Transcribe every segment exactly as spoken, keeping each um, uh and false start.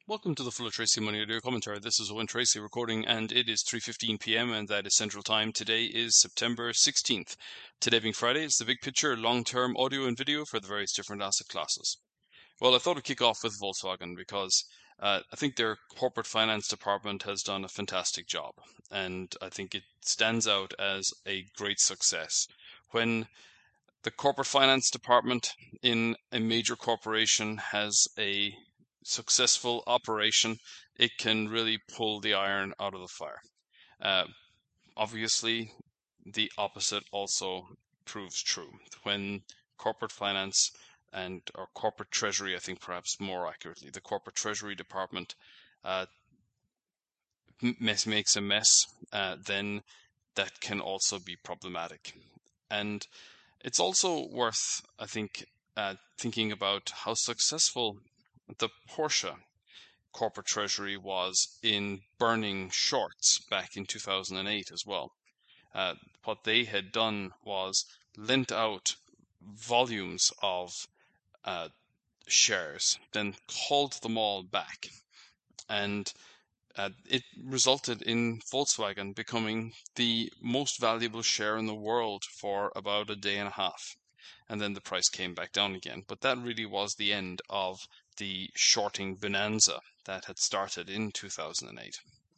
Welcome to the Full of Tracy Money Audio Commentary. This is Owen Tracy recording, and it is three fifteen p m, and that is Central Time. Today is September sixteenth. Today being Friday, it's the big picture, long-term audio and video for the various different asset classes. Well, I thought I'd kick off with Volkswagen because uh, I think their corporate finance department has done a fantastic job, and I think it stands out as a great success. When the corporate finance department in a major corporation has a successful operation, it can really pull the iron out of the fire. Uh, obviously, the opposite also proves true. When corporate finance and or corporate treasury, I think perhaps more accurately, the corporate treasury department uh, mess, makes a mess, uh, then that can also be problematic. And it's also worth, I think, uh, thinking about how successful the Porsche corporate treasury was in burning shorts back in two thousand eight as well. Uh, what they had done was lent out volumes of uh, shares, then called them all back. And uh, it resulted in Volkswagen becoming the most valuable share in the world for about a day and a half. And then the price came back down again. But that really was the end of the shorting bonanza that had started in two thousand eight.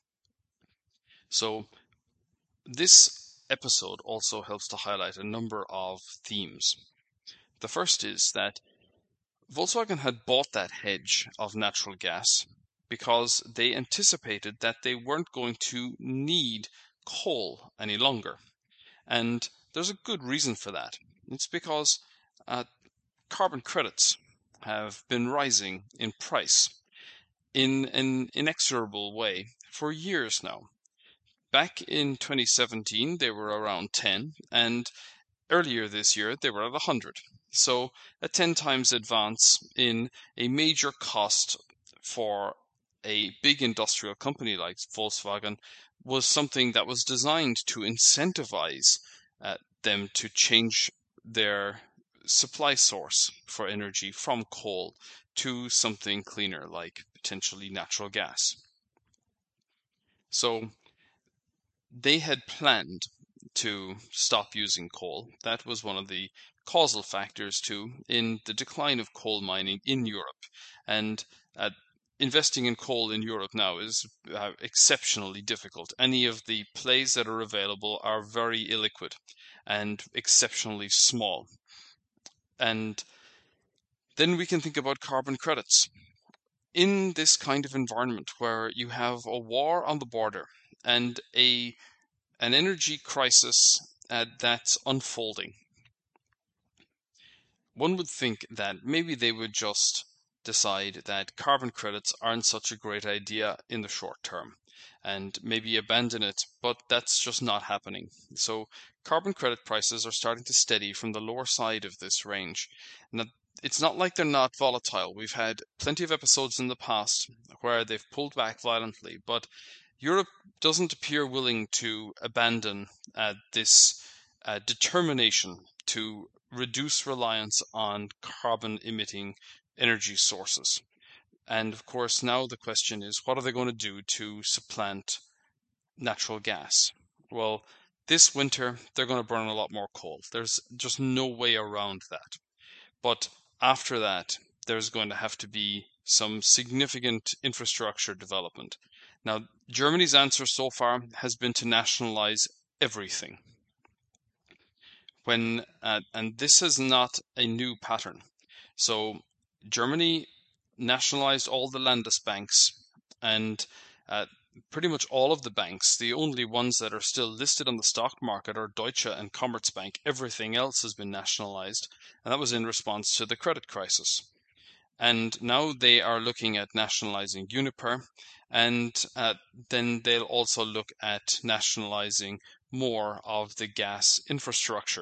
So this episode also helps to highlight a number of themes. The first is that Volkswagen had bought that hedge of natural gas because they anticipated that they weren't going to need coal any longer. And there's a good reason for that. It's because uh, carbon credits have been rising in price in an inexorable way for years now. Back in twenty seventeen, they were around ten, and earlier this year, they were at one hundred. So a ten times advance in a major cost for a big industrial company like Volkswagen was something that was designed to incentivize uh, them to change their supply source for energy from coal to something cleaner, like potentially natural gas. So they had planned to stop using coal. That was one of the causal factors too in the decline of coal mining in Europe. And uh, investing in coal in Europe now is uh, exceptionally difficult. Any of the plays that are available are very illiquid and exceptionally small. And then we can think about carbon credits. In this kind of environment where you have a war on the border and a an energy crisis uh, that's unfolding, one would think that maybe they would just decide that carbon credits aren't such a great idea in the short term and maybe abandon it, but that's just not happening. So carbon credit prices are starting to steady from the lower side of this range. Now, it's not like they're not volatile. We've had plenty of episodes in the past where they've pulled back violently, but Europe doesn't appear willing to abandon uh, this uh, determination to reduce reliance on carbon emitting energy sources. And of course, now the question is, what are they going to do to supplant natural gas? Well, this winter, they're going to burn a lot more coal. There's just no way around that. But after that, there's going to have to be some significant infrastructure development. Now, Germany's answer so far has been to nationalize everything. When uh, and this is not a new pattern. So Germany nationalized all the Landesbanks and uh, pretty much all of the banks. The only ones that are still listed on the stock market are Deutsche and Commerzbank. Everything else has been nationalized, and that was in response to the credit crisis. And now they are looking at nationalizing Uniper, and uh, then they'll also look at nationalizing more of the gas infrastructure.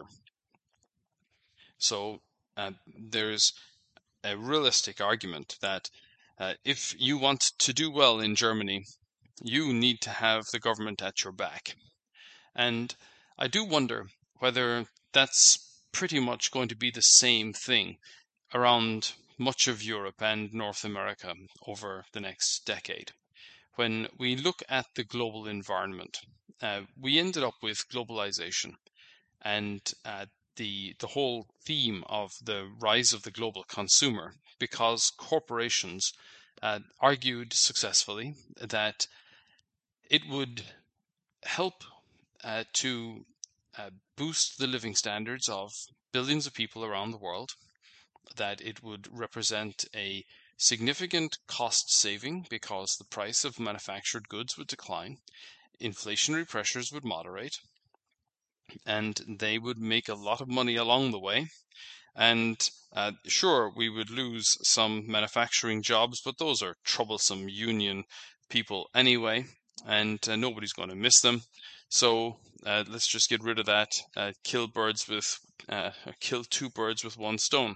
So uh, there's a realistic argument that uh, if you want to do well in Germany, you need to have the government at your back. And I do wonder whether that's pretty much going to be the same thing around much of Europe and North America over the next decade. When we look at the global environment, uh, we ended up with globalization and uh, the the whole theme of the rise of the global consumer, because corporations uh, argued successfully that it would help uh, to uh, boost the living standards of billions of people around the world, that it would represent a significant cost saving because the price of manufactured goods would decline, inflationary pressures would moderate, and they would make a lot of money along the way. And uh, sure, we would lose some manufacturing jobs, but those are troublesome union people anyway, and uh, nobody's going to miss them. So uh, let's just get rid of that. Uh, kill birds with uh, kill two birds with one stone.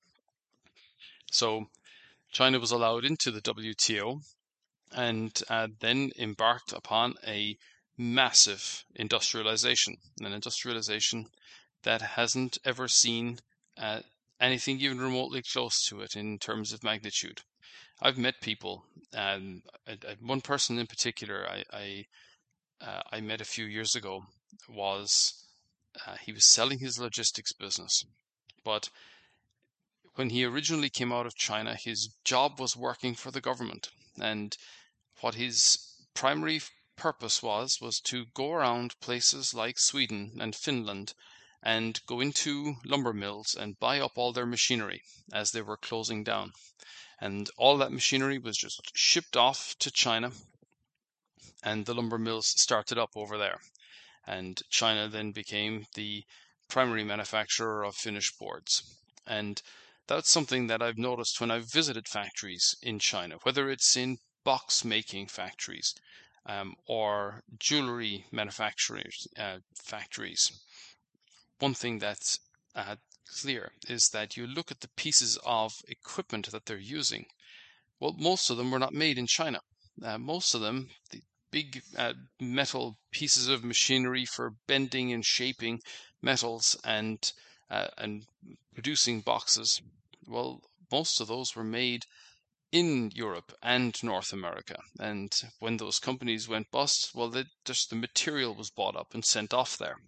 So China was allowed into the W T O and uh, then embarked upon a massive industrialization, an industrialization that hasn't ever seen uh, anything even remotely close to it in terms of magnitude. I've met people, and one person in particular I I, uh, I met a few years ago was uh, he was selling his logistics business, but when he originally came out of China, his job was working for the government, and what his primary purpose was was to go around places like Sweden and Finland and go into lumber mills and buy up all their machinery as they were closing down. And all that machinery was just shipped off to China, and the lumber mills started up over there. And China then became the primary manufacturer of finished boards. And that's something that I've noticed when I've visited factories in China, whether it's in box making factories um, or jewelry manufacturing uh, factories. One thing that's uh, clear is that you look at the pieces of equipment that they're using. Well, most of them were not made in China. Uh, most of them, the big uh, metal pieces of machinery for bending and shaping metals and uh, and producing boxes, well, most of those were made in Europe and North America. And when those companies went bust, well, they, just the material was bought up and sent off there.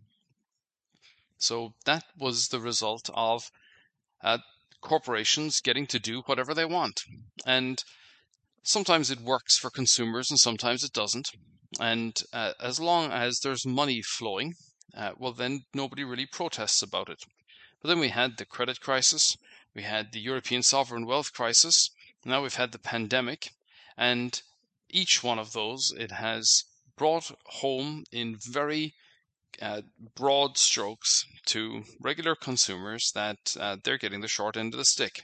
So that was the result of uh, corporations getting to do whatever they want. And sometimes it works for consumers and sometimes it doesn't. And uh, as long as there's money flowing, uh, well, then nobody really protests about it. But then we had the credit crisis, we had the European sovereign wealth crisis, now we've had the pandemic, and each one of those, it has brought home in very uh, broad strokes to regular consumers that uh, they're getting the short end of the stick.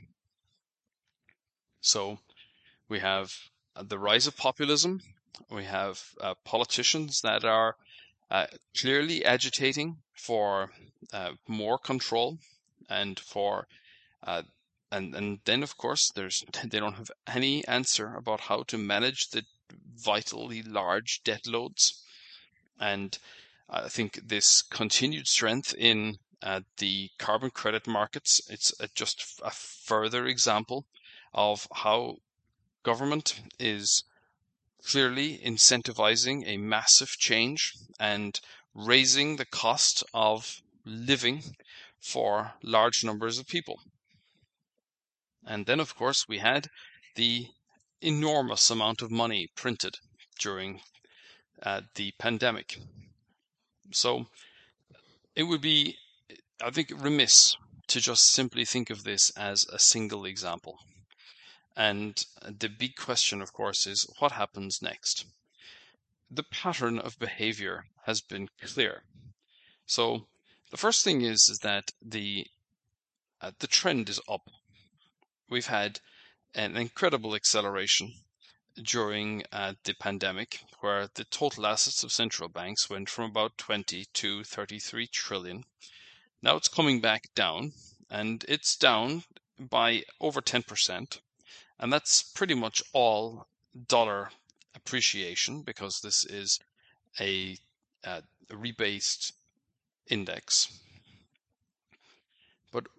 So we have uh, the rise of populism. We have uh, politicians that are uh, clearly agitating for uh, more control and for uh, and and then of course there's they don't have any answer about how to manage the vitally large debt loads. And I think this continued strength in uh, the carbon credit markets, it's a, just a further example of how government is clearly incentivizing a massive change and raising the cost of living for large numbers of people. And then, of course, we had the enormous amount of money printed during uh, the pandemic. So it would be, I think, remiss to just simply think of this as a single example. And the big question, of course, is what happens next? The pattern of behavior has been clear. So the first thing is, is that the uh, the trend is up. We've had an incredible acceleration during uh, the pandemic, where the total assets of central banks went from about twenty to thirty-three trillion. Now it's coming back down, and it's down by over ten percent. And that's pretty much all dollar appreciation, because this is a, uh, a rebased index. But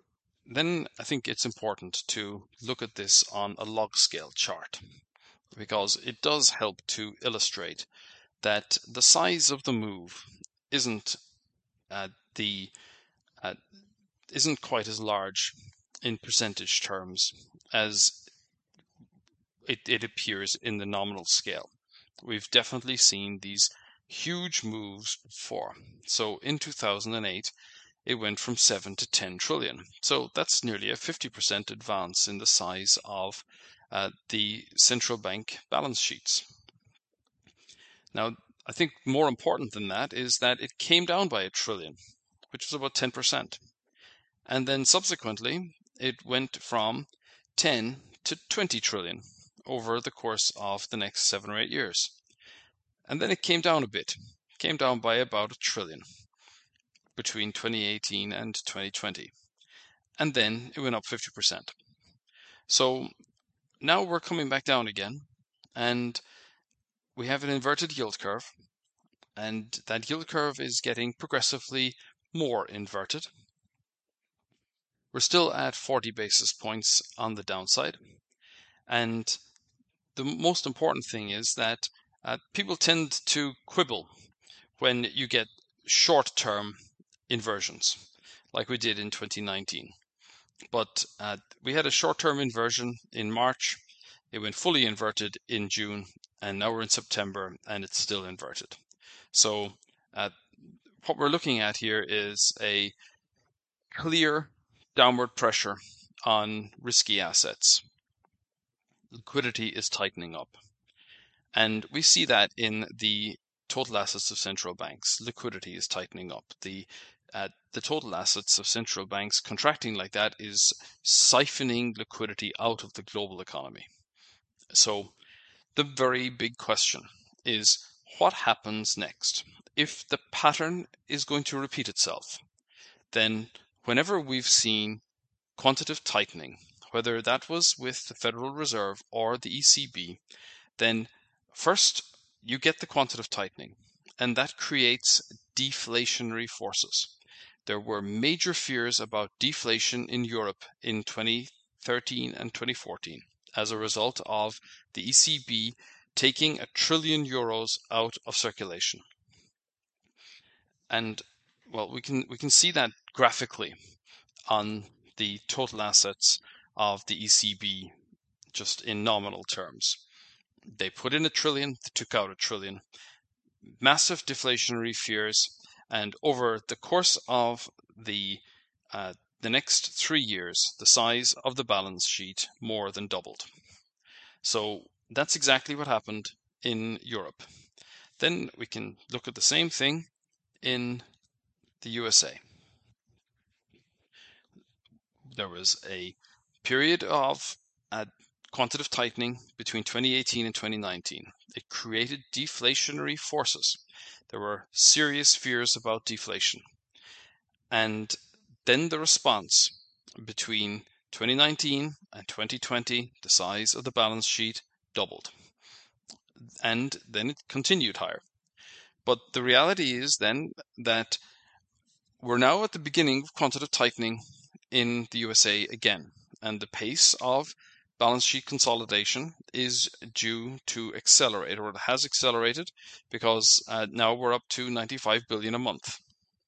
then I think it's important to look at this on a log scale chart, because it does help to illustrate that the size of the move isn't uh, the uh, isn't quite as large in percentage terms as it, it appears in the nominal scale. We've definitely seen these huge moves before. So in two thousand eight, it went from seven to ten trillion. So that's nearly a fifty percent advance in the size of uh, the central bank balance sheets. Now, I think more important than that is that it came down by a trillion, which was about ten percent. And then subsequently, it went from ten to twenty trillion over the course of the next seven or eight years. And then it came down a bit, came down by about a trillion between twenty eighteen and twenty twenty. And then it went up fifty percent. So now we're coming back down again, and we have an inverted yield curve, and that yield curve is getting progressively more inverted. We're still at forty basis points on the downside, and the most important thing is that uh, people tend to quibble when you get short-term inversions, like we did in twenty nineteen. But uh, we had a short-term inversion in March, it went fully inverted in June, and now we're in September and it's still inverted. So uh, what we're looking at here is a clear downward pressure on risky assets. Liquidity is tightening up. And we see that in the total assets of central banks. Liquidity is tightening up. The uh, the total assets of central banks contracting like that is siphoning liquidity out of the global economy. So the very big question is, what happens next? If the pattern is going to repeat itself, then whenever we've seen quantitative tightening, whether that was with the Federal Reserve or the E C B, then first you get the quantitative tightening, and that creates deflationary forces. There were major fears about deflation in Europe in twenty thirteen and twenty fourteen as a result of the E C B taking a trillion euros out of circulation. And well, we can we can see that graphically on the total assets of the E C B, just in nominal terms. They put in a trillion, they took out a trillion. Massive deflationary fears, and over the course of the uh, the next three years, the size of the balance sheet more than doubled. So that's exactly what happened in Europe. Then we can look at the same thing in the U S A. There was a period of uh, quantitative tightening between twenty eighteen and twenty nineteen. It created deflationary forces. There were serious fears about deflation. And then the response between twenty nineteen and twenty twenty, the size of the balance sheet doubled. And then it continued higher. But the reality is then that we're now at the beginning of quantitative tightening in the U S A again, and the pace of balance sheet consolidation is due to accelerate, or it has accelerated, because uh, now we're up to ninety-five billion a month.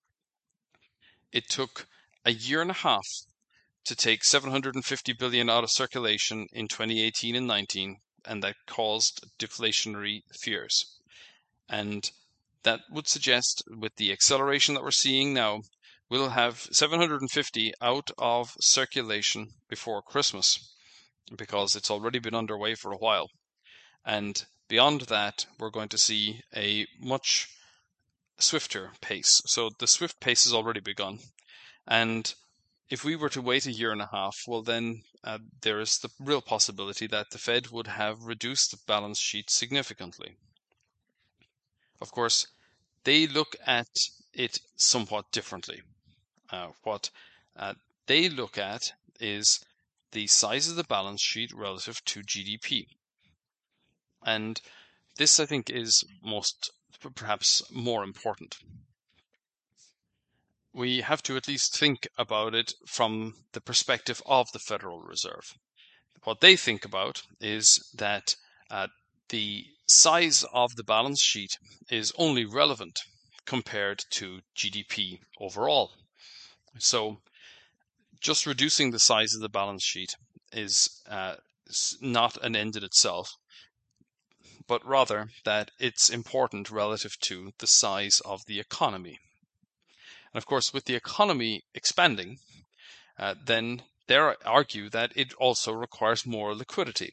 It took a year and a half to take seven hundred fifty billion out of circulation in twenty eighteen and nineteen, and that caused deflationary fears. And that would suggest, with the acceleration that we're seeing now, we'll have seven hundred fifty out of circulation before Christmas, because it's already been underway for a while. And beyond that, we're going to see a much swifter pace. So the swift pace has already begun. And if we were to wait a year and a half, well then uh, there is the real possibility that the Fed would have reduced the balance sheet significantly. Of course, they look at it somewhat differently. Uh, what uh, they look at is the size of the balance sheet relative to G D P. And this, I think, is most, perhaps more important. we have to at least think about it from the perspective of the Federal Reserve. What they think about is that uh, the size of the balance sheet is only relevant compared to G D P overall. So just reducing the size of the balance sheet is uh, not an end in itself, but rather that it's important relative to the size of the economy. And of course, with the economy expanding, uh, then they argue that it also requires more liquidity.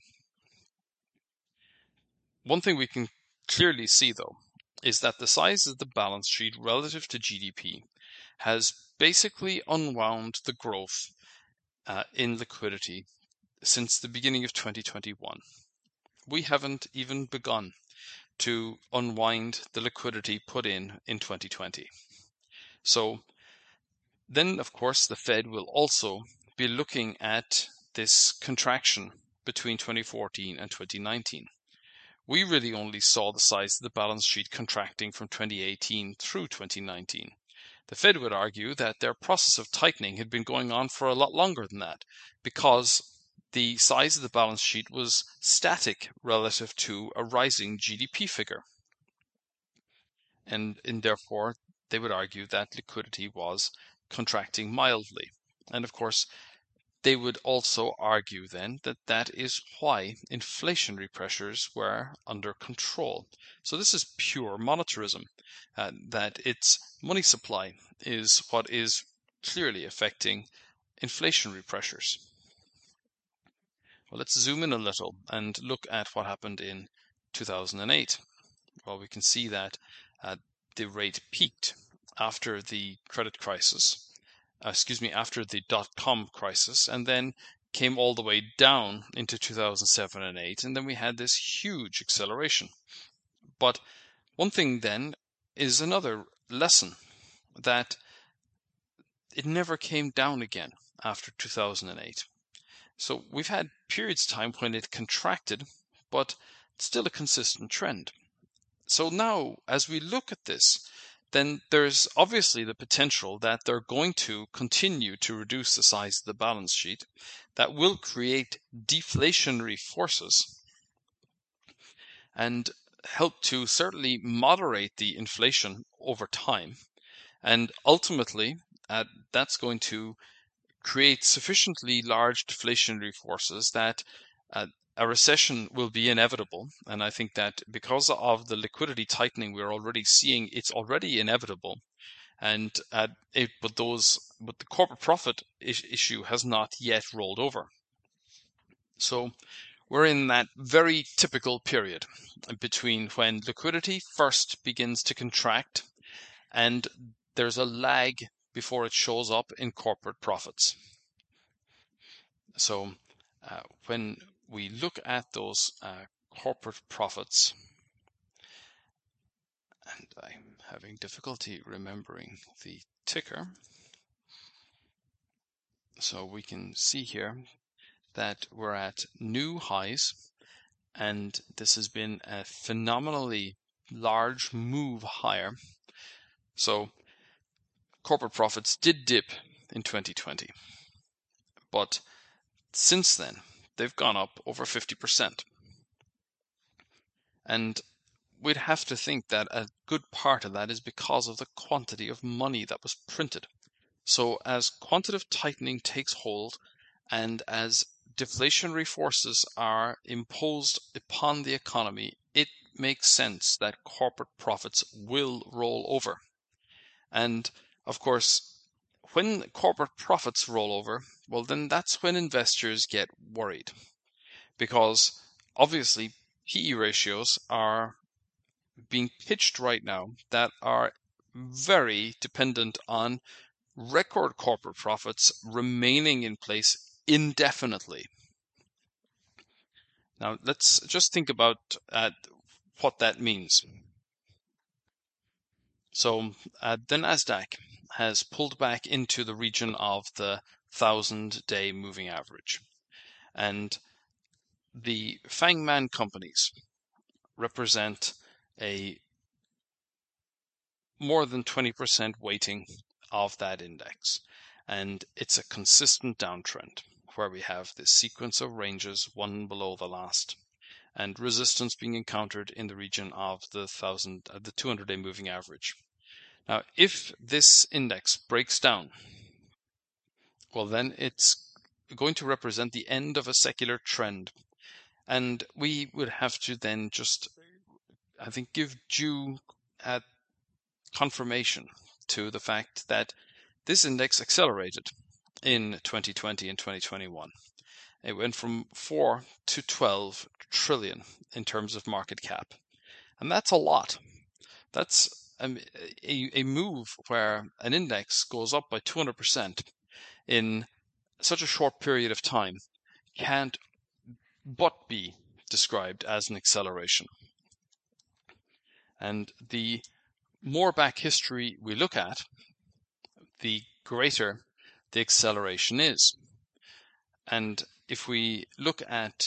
One thing we can clearly see, though, is that the size of the balance sheet relative to G D P has basically unwound the growth uh, in liquidity since the beginning of twenty twenty-one. We haven't even begun to unwind the liquidity put in in twenty twenty. So then, of course, the Fed will also be looking at this contraction between twenty fourteen and twenty nineteen. We really only saw the size of the balance sheet contracting from twenty eighteen through twenty nineteen. The Fed would argue that their process of tightening had been going on for a lot longer than that, because the size of the balance sheet was static relative to a rising G D P figure. And, and therefore, they would argue that liquidity was contracting mildly. And of course, they would also argue then that that is why inflationary pressures were under control. So this is pure monetarism, uh, that its money supply is what is clearly affecting inflationary pressures. Well, let's zoom in a little and look at what happened in two thousand eight. Well, we can see that uh, the rate peaked after the credit crisis, uh, excuse me, after the dot-com crisis, and then came all the way down into two thousand seven and eight, and then we had this huge acceleration. But one thing then is another lesson, that it never came down again after two thousand eight. So we've had periods of time when it contracted, but still a consistent trend. So now, as we look at this, then there's obviously the potential that they're going to continue to reduce the size of the balance sheet. That will create deflationary forces and help to certainly moderate the inflation over time. And ultimately, uh, that's going to create sufficiently large deflationary forces that uh, a recession will be inevitable. And I think that because of the liquidity tightening we're already seeing, it's already inevitable. And uh, it, but those, but the corporate profit is, issue has not yet rolled over. So we're in that very typical period between when liquidity first begins to contract and there's a lag before it shows up in corporate profits. So uh, when we look at those uh, corporate profits, and I'm having difficulty remembering the ticker, so we can see here that we're at new highs, and this has been a phenomenally large move higher. So corporate profits did dip in twenty twenty, but since then they've gone up over fifty percent. And we'd have to think that a good part of that is because of the quantity of money that was printed. So as quantitative tightening takes hold and as deflationary forces are imposed upon the economy, it makes sense that corporate profits will roll over. And of course, when corporate profits roll over, well, then that's when investors get worried, because obviously P E ratios are being pitched right now that are very dependent on record corporate profits remaining in place indefinitely. Now let's just think about uh, what that means. So uh, the Nasdaq has pulled back into the region of the thousand-day moving average, and the Fang Man companies represent a more than twenty percent weighting of that index. And it's a consistent downtrend where we have this sequence of ranges, one below the last, and resistance being encountered in the region of the thousand, uh, the two hundred day moving average. Now, if this index breaks down, well, then it's going to represent the end of a secular trend. And we would have to then just, I think, give due uh, confirmation to the fact that this index accelerated in twenty twenty and twenty twenty-one. It went from four to twelve trillion in terms of market cap. And that's a lot. That's a, a, a move where an index goes up by two hundred percent in such a short period of time can't but be described as an acceleration. And the more back history we look at, the greater the acceleration is. And if we look at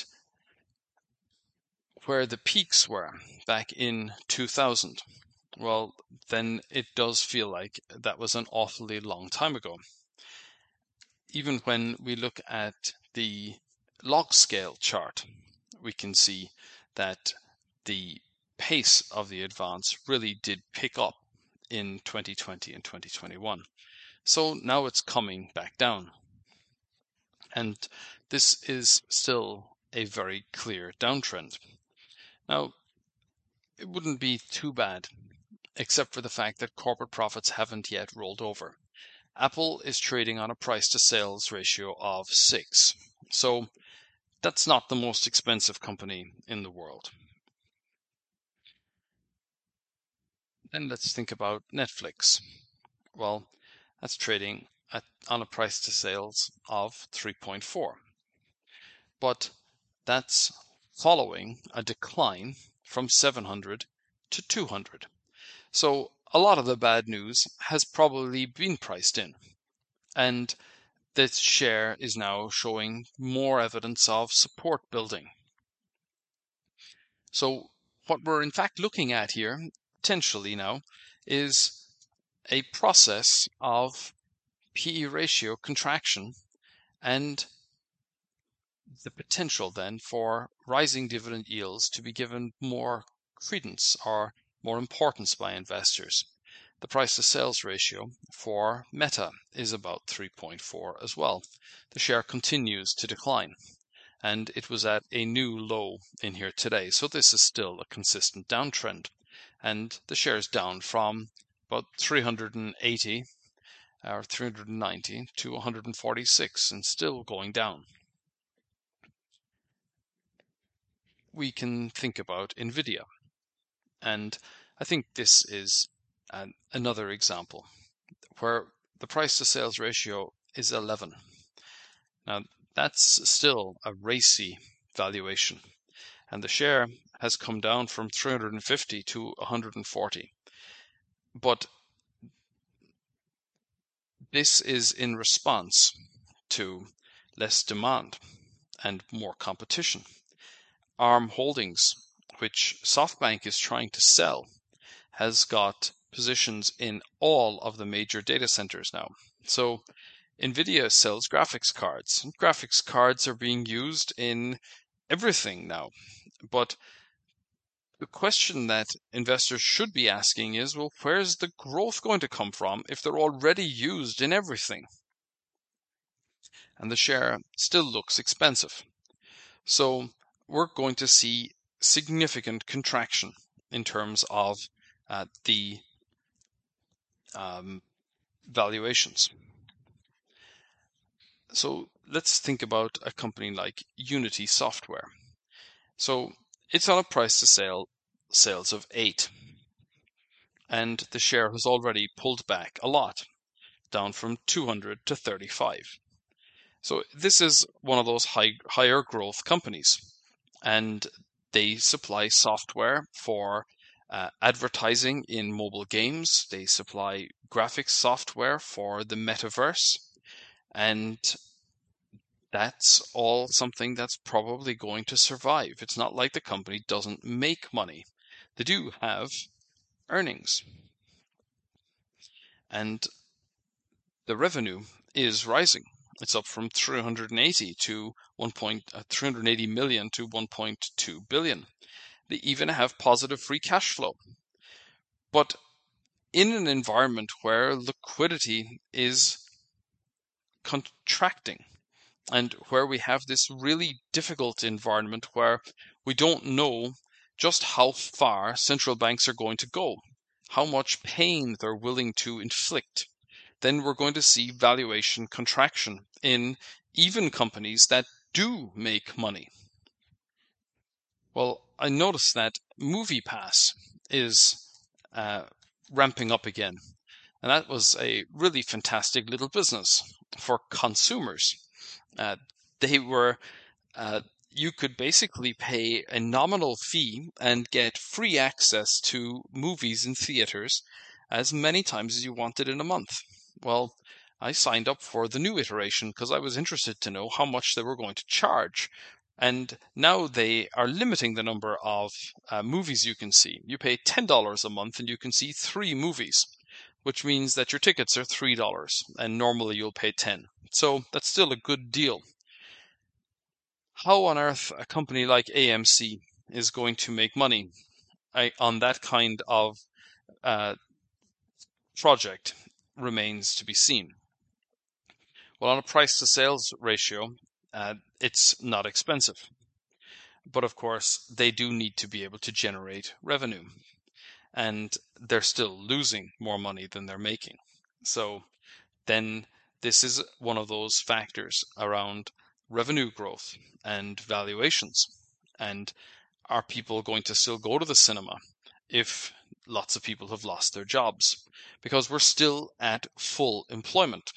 where the peaks were back in two thousand, well, then it does feel like that was an awfully long time ago. Even when we look at the log scale chart, we can see that the pace of the advance really did pick up in twenty twenty and twenty twenty-one. So now it's coming back down. And this is still a very clear downtrend. Now, it wouldn't be too bad, except for the fact that corporate profits haven't yet rolled over. Apple is trading on a price to sales ratio of six. So that's not the most expensive company in the world. Then let's think about Netflix. Well, that's trading at, on a price to sales of three point four. But that's following a decline from seven hundred to two hundred. So a lot of the bad news has probably been priced in. And this share is now showing more evidence of support building. So what we're in fact looking at here, potentially now, is a process of P E ratio contraction and the potential then for rising dividend yields to be given more credence or more importance by investors. The price to sales ratio for Meta is about three point four as well. The share continues to decline, and it was at a new low in here today. So this is still a consistent downtrend, and the share is down from about three hundred eighty or three hundred ninety to one hundred forty-six and still going down. We can think about Nvidia, and I think this is an, another example where the price to sales ratio is eleven. Now that's still a racy valuation, and the share has come down from three hundred fifty to one hundred forty. But this is in response to less demand and more competition. ARM Holdings, which SoftBank is trying to sell, has got positions in all of the major data centers now. So Nvidia sells graphics cards. Graphics cards are being used in everything now. But the question that investors should be asking is, well, where's the growth going to come from if they're already used in everything? And the share still looks expensive. So we're going to see significant contraction in terms of uh, the um, valuations. So let's think about a company like Unity Software. So it's on a price to sale sales of eight, and the share has already pulled back a lot, down from two hundred to thirty-five. So this is one of those high, higher growth companies, and they supply software for uh, advertising in mobile games. They supply graphics software for the metaverse, and that's all something that's probably going to survive. It's not like the company doesn't make money. They do have earnings. And the revenue is rising. It's up from three hundred eighty to one point, uh, three hundred eighty million to one point two billion. They even have positive free cash flow. But in an environment where liquidity is contracting and where we have this really difficult environment where we don't know just how far central banks are going to go, how much pain they're willing to inflict, then we're going to see valuation contraction in even companies that do make money. Well, I noticed that MoviePass is uh, ramping up again. And that was a really fantastic little business for consumers. Uh, they were, uh, you could basically pay a nominal fee and get free access to movies in theaters as many times as you wanted in a month. Well, I signed up for the new iteration because I was interested to know how much they were going to charge. And now they are limiting the number of uh, movies you can see. You pay ten dollars a month and you can see three movies, which means that your tickets are three dollars, and normally you'll pay ten dollars. So that's still a good deal. How on earth a company like A M C is going to make money I, on that kind of uh, project remains to be seen. Well, on a price to sales ratio, uh, it's not expensive. But of course, they do need to be able to generate revenue. And they're still losing more money than they're making. So then this is one of those factors around revenue growth and valuations. And are people going to still go to the cinema if lots of people have lost their jobs? Because we're still at full employment.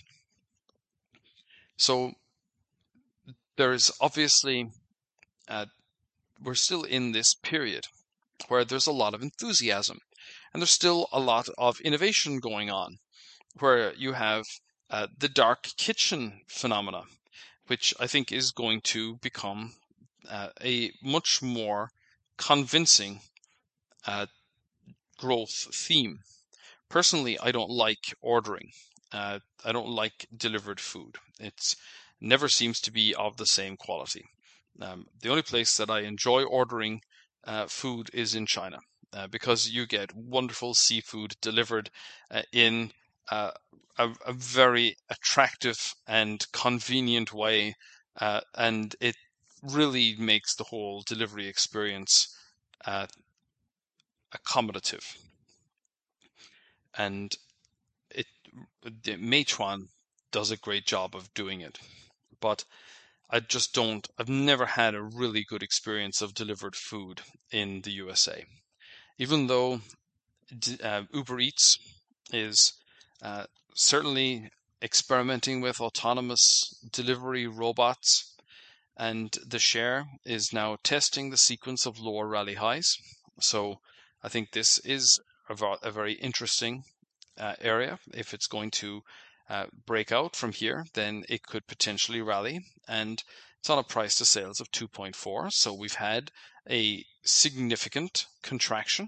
So there's obviously, uh, we're still in this period where there's a lot of enthusiasm and there's still a lot of innovation going on, where you have uh, the dark kitchen phenomena, which I think is going to become uh, a much more convincing uh, growth theme. Personally, I don't like ordering. Uh, I don't like delivered food. It never seems to be of the same quality. Um, the only place that I enjoy ordering uh, food is in China, uh, because you get wonderful seafood delivered uh, in uh, a, a very attractive and convenient way, uh, and it really makes the whole delivery experience uh, accommodative. And it, the Meituan does a great job of doing it, but I just don't, I've never had a really good experience of delivered food in the U S A. Even though uh, Uber Eats is uh, certainly experimenting with autonomous delivery robots, and the Share is now testing the sequence of lower rally highs. So I think this is a, a very interesting uh, area. If it's going to uh, break out from here, then it could potentially rally, and it's on a price to sales of two point four. So we've had a significant contraction.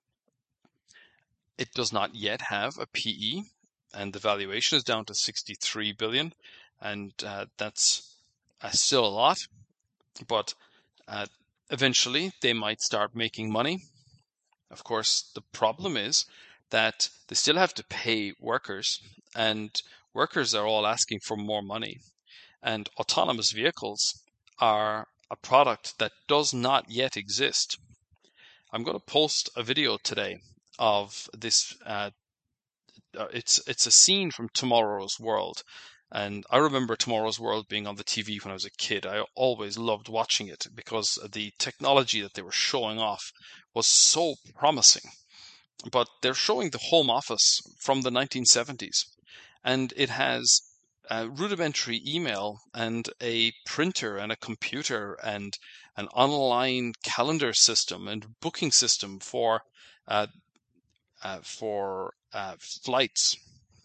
It does not yet have a P E, and the valuation is down to sixty-three billion, and uh, that's uh, still a lot, but uh, eventually they might start making money. Of course, the problem is that they still have to pay workers, and workers are all asking for more money. And autonomous vehicles are a product that does not yet exist. I'm going to post a video today of this. Uh, it's it's a scene from Tomorrow's World. And I remember Tomorrow's World being on the T V when I was a kid. I always loved watching it because the technology that they were showing off was so promising. But they're showing the Home Office from the nineteen seventies, and it has a rudimentary email and a printer and a computer and an online calendar system and booking system for uh, uh, for uh, flights.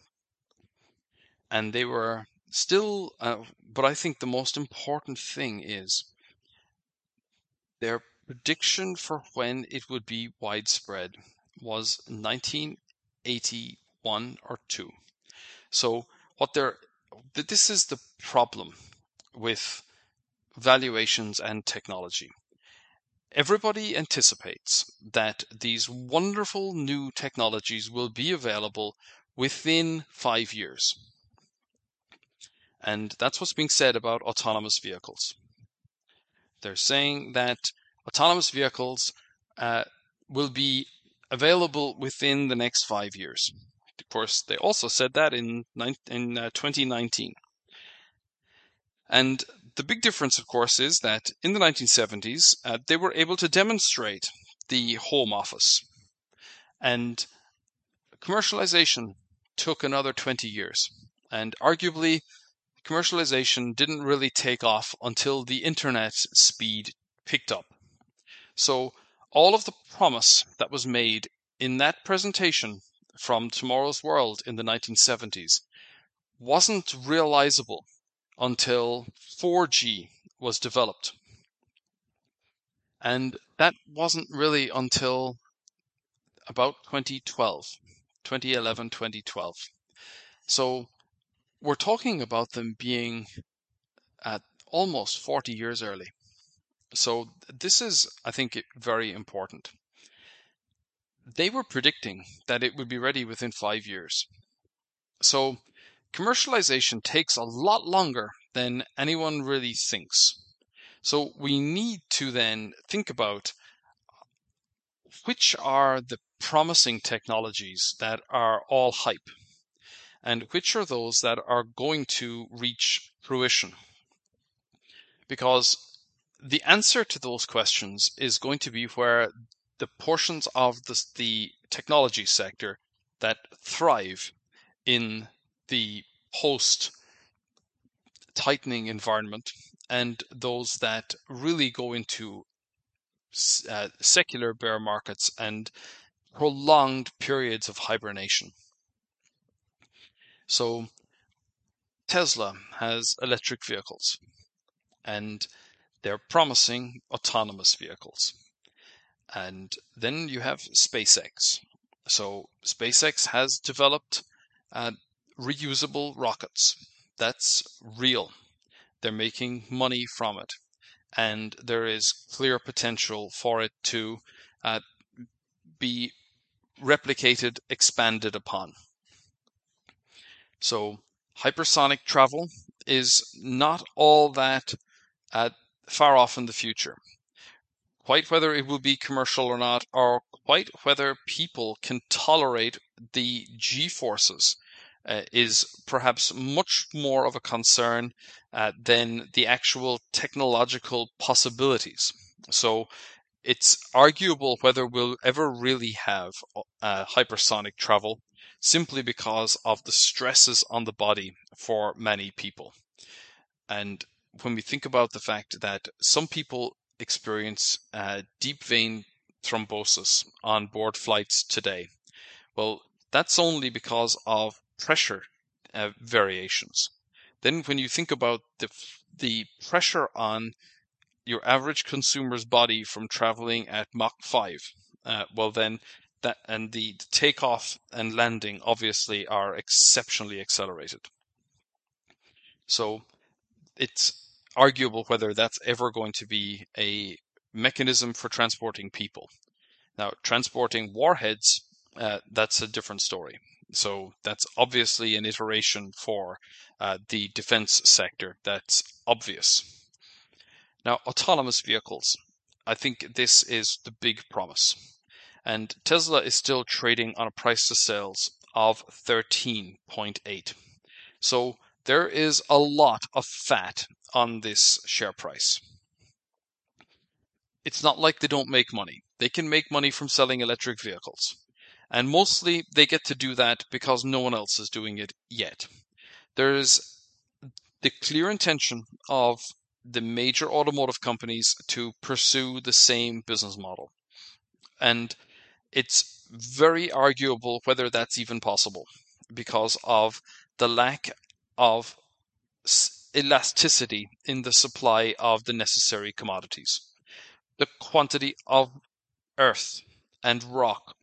And they were still, uh, but I think the most important thing is their prediction for when it would be widespread was nineteen eighty-one or two. So what they're this is the problem with valuations and technology. Everybody anticipates that these wonderful new technologies will be available within five years. And that's what's being said about autonomous vehicles. They're saying that autonomous vehicles uh, will be available within the next five years. Of course, they also said that in, in uh, twenty nineteen. And the big difference, of course, is that in the nineteen seventies, uh, they were able to demonstrate the home office. And commercialization took another twenty years. And arguably, commercialization didn't really take off until the internet speed picked up. So all of the promise that was made in that presentation from Tomorrow's World in the nineteen seventies wasn't realizable until four G was developed. And that wasn't really until about twenty twelve, twenty eleven, twenty twelve. So we're talking about them being at almost forty years early. So this is, I think, very important. They were predicting that it would be ready within five years. So commercialization takes a lot longer than anyone really thinks. So we need to then think about which are the promising technologies that are all hype and which are those that are going to reach fruition. Because the answer to those questions is going to be where the portions of the, the technology sector that thrive in the post-tightening environment and those that really go into uh, secular bear markets and prolonged periods of hibernation. So Tesla has electric vehicles and they're promising autonomous vehicles. And then you have SpaceX. So SpaceX has developed uh, reusable rockets. That's real. They're making money from it. And there is clear potential for it to uh, be replicated, expanded upon. So hypersonic travel is not all that uh, far off in the future. Quite whether it will be commercial or not, or quite whether people can tolerate the G-forces uh, is perhaps much more of a concern uh, than the actual technological possibilities. So it's arguable whether we'll ever really have uh, hypersonic travel simply because of the stresses on the body for many people. And when we think about the fact that some people experience uh, deep vein thrombosis on board flights today, well, that's only because of pressure uh, variations. Then when you think about the the pressure on your average consumer's body from traveling at Mach five, uh, well then that and the takeoff and landing obviously are exceptionally accelerated. So it's arguable whether that's ever going to be a mechanism for transporting people. Now, transporting warheads, uh, that's a different story. So that's obviously an iteration for uh, the defense sector. That's obvious. Now, autonomous vehicles. I think this is the big promise. And Tesla is still trading on a price to sales of thirteen point eight. So there is a lot of fat on this share price. It's not like they don't make money. They can make money from selling electric vehicles. And mostly they get to do that because no one else is doing it yet. There's the clear intention of the major automotive companies to pursue the same business model. And it's very arguable whether that's even possible because of the lack of elasticity in the supply of the necessary commodities. The quantity of earth and rock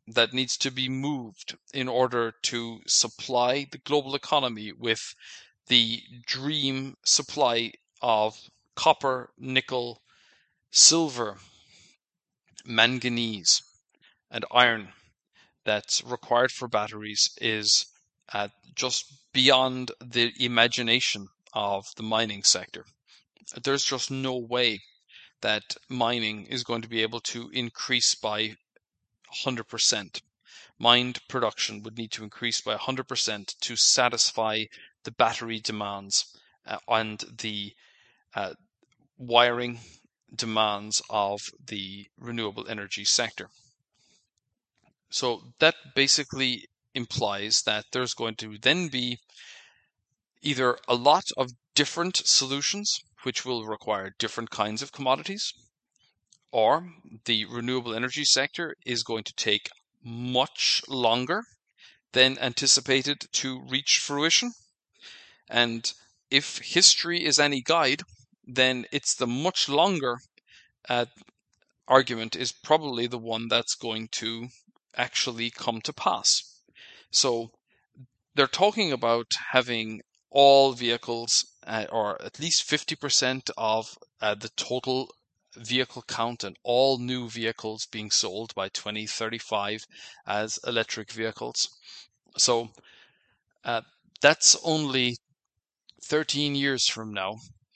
that needs to be moved in order to supply the global economy with the dream supply of copper, nickel, silver, manganese, and iron that's required for batteries is uh, just beyond the imagination of the mining sector. There's just no way that mining is going to be able to increase by one hundred percent. Mined production would need to increase by one hundred percent to satisfy the battery demands uh, and the uh, wiring demands of the renewable energy sector. So that basically implies that there's going to then be either a lot of different solutions, which will require different kinds of commodities, or the renewable energy sector is going to take much longer than anticipated to reach fruition. And if history is any guide, then it's the much longer uh, argument is probably the one that's going to actually come to pass. So they're talking about having all vehicles, uh, or at least fifty percent of uh, the total vehicle count and all new vehicles being sold by twenty thirty-five as electric vehicles. So uh, that's only thirteen years from now,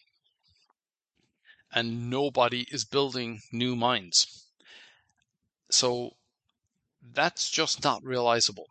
and nobody is building new mines. So that's just not realizable.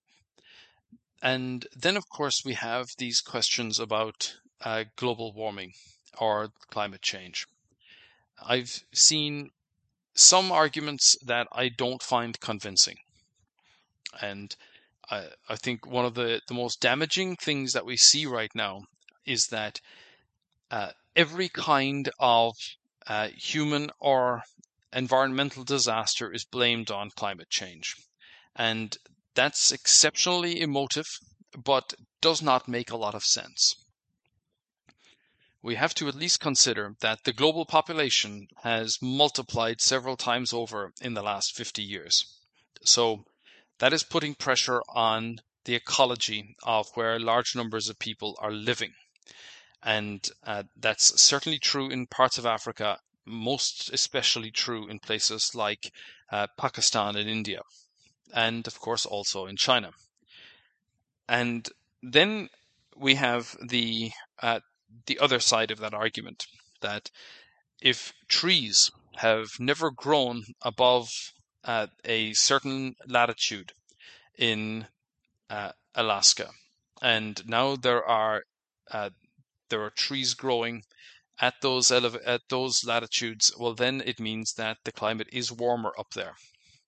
And then, of course, we have these questions about uh, global warming or climate change. I've seen some arguments that I don't find convincing. And I, I think one of the, the most damaging things that we see right now is that uh, every kind of uh, human or environmental disaster is blamed on climate change. And that's exceptionally emotive, but does not make a lot of sense. We have to at least consider that the global population has multiplied several times over in the last fifty years. So that is putting pressure on the ecology of where large numbers of people are living. And uh, that's certainly true in parts of Africa, most especially true in places like uh, Pakistan and India, and of course also in China. And then we have the uh, the other side of that argument, that if trees have never grown above uh, a certain latitude in uh, Alaska, and now there are uh, there are trees growing at those elev- at those latitudes, well, then it means that the climate is warmer up there.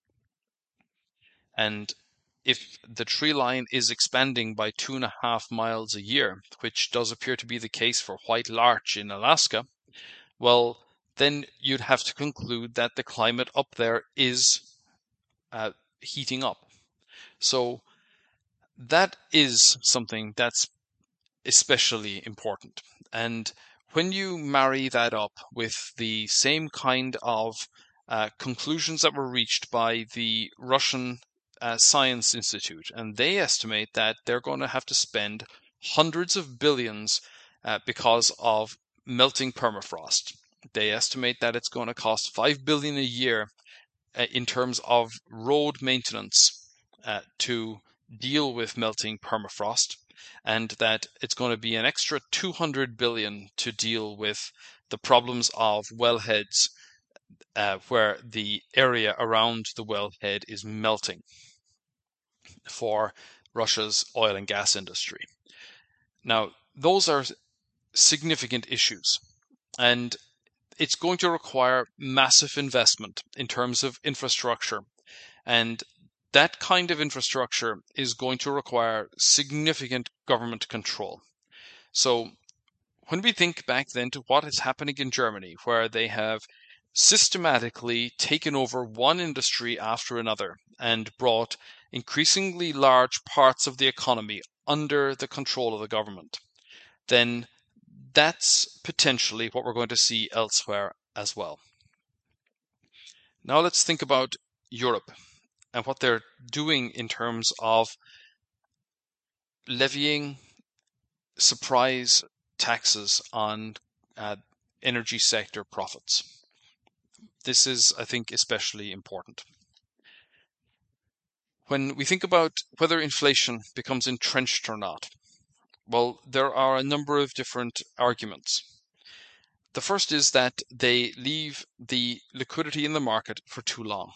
And if the tree line is expanding by two and a half miles a year, which does appear to be the case for white larch in Alaska, well, then you'd have to conclude that the climate up there is uh, heating up. So that is something that's especially important. And when you marry that up with the same kind of uh, conclusions that were reached by the Russian uh, Science Institute, and they estimate that they're going to have to spend hundreds of billions uh, because of melting permafrost. They estimate that it's going to cost five billion dollars a year uh, in terms of road maintenance uh, to deal with melting permafrost, and that it's going to be an extra two hundred billion dollars to deal with the problems of wellheads uh, where the area around the wellhead is melting for Russia's oil and gas industry. Now, those are significant issues, and it's going to require massive investment in terms of infrastructure, and that kind of infrastructure is going to require significant government control. So when we think back then to what is happening in Germany, where they have systematically taken over one industry after another and brought increasingly large parts of the economy under the control of the government, then that's potentially what we're going to see elsewhere as well. Now let's think about Europe and what they're doing in terms of levying surprise taxes on uh, energy sector profits. This is, I think, especially important. When we think about whether inflation becomes entrenched or not, well, there are a number of different arguments. The first is that they leave the liquidity in the market for too long.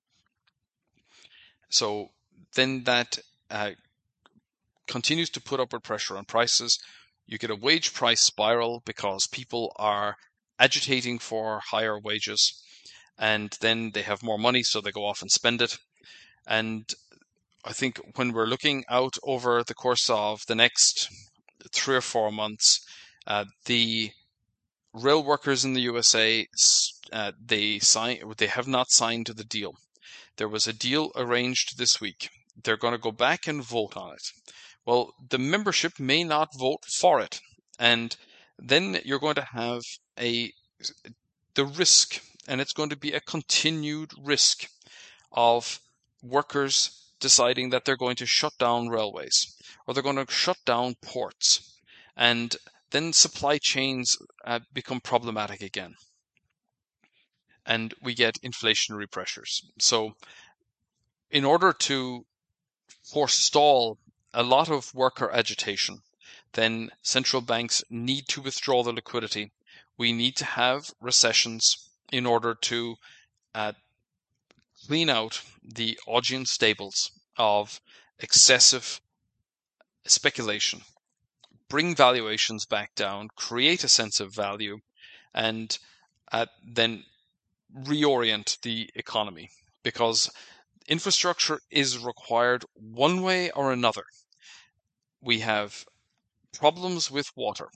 So then that uh, continues to put upward pressure on prices. You get a wage price spiral because people are agitating for higher wages, and then they have more money, so they go off and spend it. And I think when we're looking out over the course of the next three or four months, uh, the rail workers in the U S A, uh, they sign, they have not signed the deal. There was a deal arranged this week. They're going to go back and vote on it. Well, the membership may not vote for it, and then you're going to have a the risk, and it's going to be a continued risk of workers deciding that they're going to shut down railways, or they're going to shut down ports, and then supply chains uh, become problematic again, and we get inflationary pressures. So in order to forestall a lot of worker agitation, then central banks need to withdraw the liquidity. We need to have recessions in order to uh, clean out the Augean stables of excessive speculation, bring valuations back down, create a sense of value, and uh, then reorient the economy, because infrastructure is required one way or another. We have problems with water.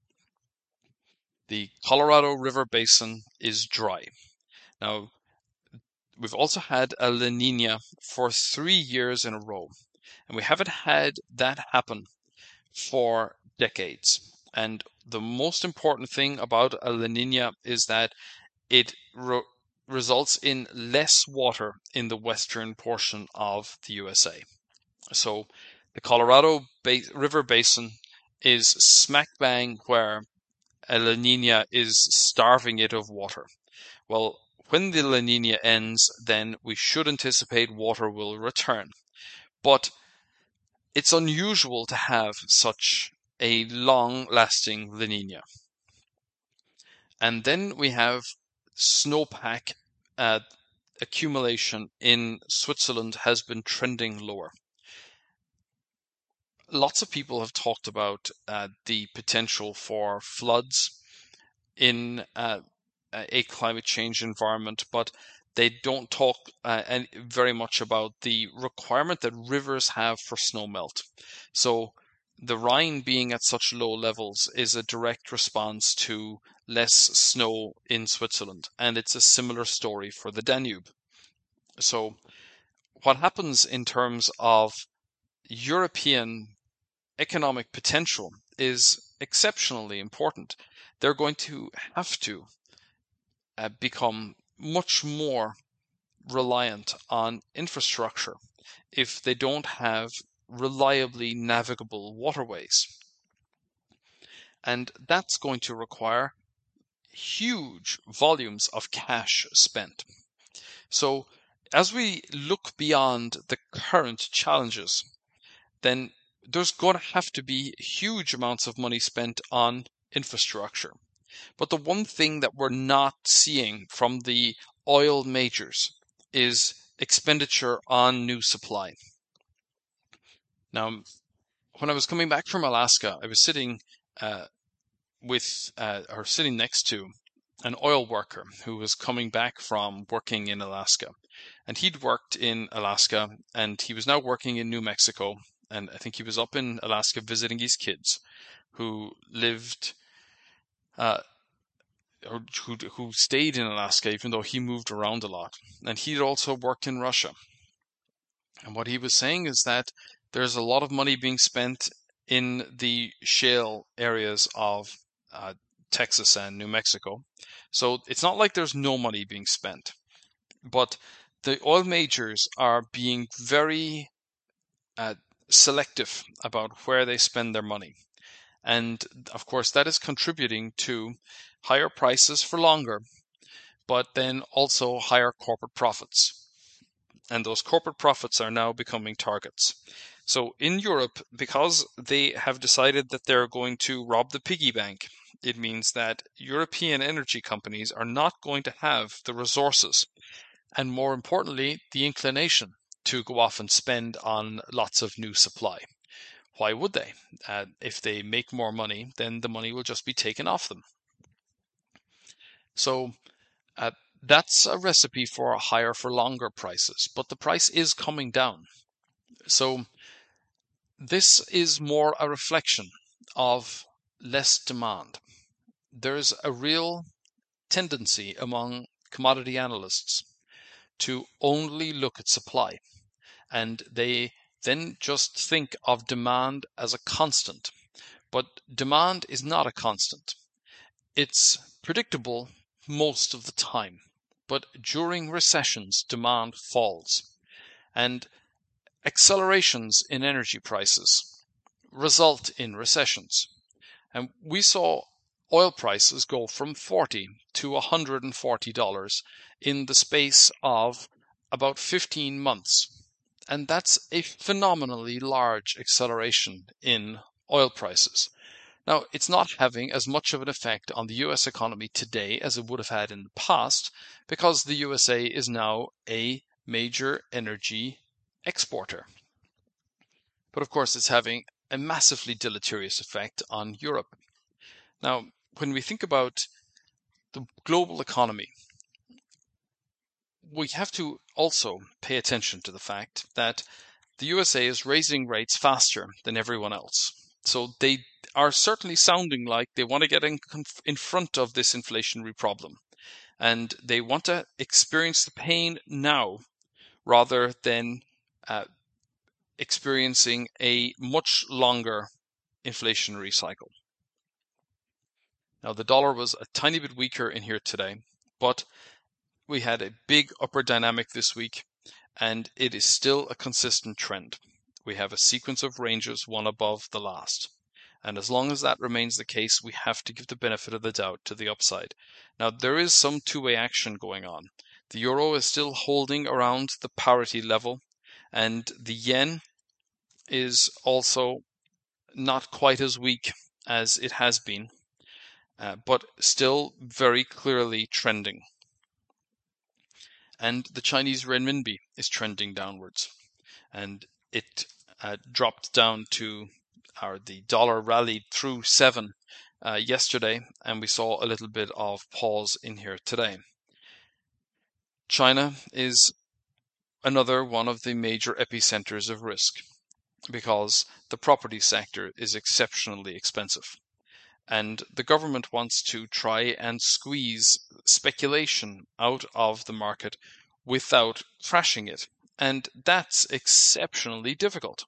The Colorado River Basin is dry. Now, we've also had a La Nina for three years in a row, and we haven't had that happen for decades. And the most important thing about a La Nina is that it re- results in less water in the western portion of the U S A. So the Colorado ba- River Basin is smack bang where a La Nina is starving it of water. Well, when the La Nina ends, then we should anticipate water will return. But it's unusual to have such a long-lasting La Nina. And then we have snowpack uh, accumulation in Switzerland has been trending lower. Lots of people have talked about uh, the potential for floods in uh, a climate change environment, but they don't talk uh, any, very much about the requirement that rivers have for snow melt. So the Rhine being at such low levels is a direct response to less snow in Switzerland, and it's a similar story for the Danube. So what happens in terms of European economic potential is exceptionally important. They're going to have to uh, become much more reliant on infrastructure if they don't have reliably navigable waterways. And that's going to require huge volumes of cash spent. So as we look beyond the current challenges, then there's going to have to be huge amounts of money spent on infrastructure. But the one thing that we're not seeing from the oil majors is expenditure on new supply. Now, when I was coming back from Alaska, I was sitting uh, with, uh, or sitting next to an oil worker who was coming back from working in Alaska. And he'd worked in Alaska, and he was now working in New Mexico. And I think he was up in Alaska visiting his kids, who lived, uh, or who who stayed in Alaska, even though he moved around a lot. And he'd also worked in Russia. And what he was saying is that there's a lot of money being spent in the shale areas of uh, Texas and New Mexico. So it's not like there's no money being spent, but the oil majors are being very uh, selective about where they spend their money. And of course, that is contributing to higher prices for longer, but then also higher corporate profits. And those corporate profits are now becoming targets. So in Europe, because they have decided that they're going to rob the piggy bank, it means that European energy companies are not going to have the resources and, more importantly, the inclination to go off and spend on lots of new supply. Why would they? Uh, if they make more money, then the money will just be taken off them. So uh, that's a recipe for higher for longer prices, but the price is coming down. So this is more a reflection of less demand. There's a real tendency among commodity analysts to only look at supply, and they then just think of demand as a constant. But demand is not a constant. It's predictable most of the time, but during recessions, demand falls. And accelerations in energy prices result in recessions. And we saw oil prices go from forty to one hundred forty dollars in the space of about fifteen months. And that's a phenomenally large acceleration in oil prices. Now, it's not having as much of an effect on the U S economy today as it would have had in the past, because the U S A is now a major energy exporter. But of course, it's having a massively deleterious effect on Europe. Now, when we think about the global economy, we have to also pay attention to the fact that the U S A is raising rates faster than everyone else. So they are certainly sounding like they want to get in, in front of this inflationary problem. And they want to experience the pain now rather than uh, experiencing a much longer inflationary cycle. Now, the dollar was a tiny bit weaker in here today, but we had a big upward dynamic this week, and it is still a consistent trend. We have a sequence of ranges, one above the last. And as long as that remains the case, we have to give the benefit of the doubt to the upside. Now, there is some two-way action going on. The euro is still holding around the parity level, and the yen is also not quite as weak as it has been, uh, but still very clearly trending. And the Chinese renminbi is trending downwards, and it uh, dropped down to, or the dollar rallied through seven uh, yesterday, and we saw a little bit of pause in here today. China is another one of the major epicenters of risk because the property sector is exceptionally expensive. And the government wants to try and squeeze speculation out of the market without crashing it. And that's exceptionally difficult.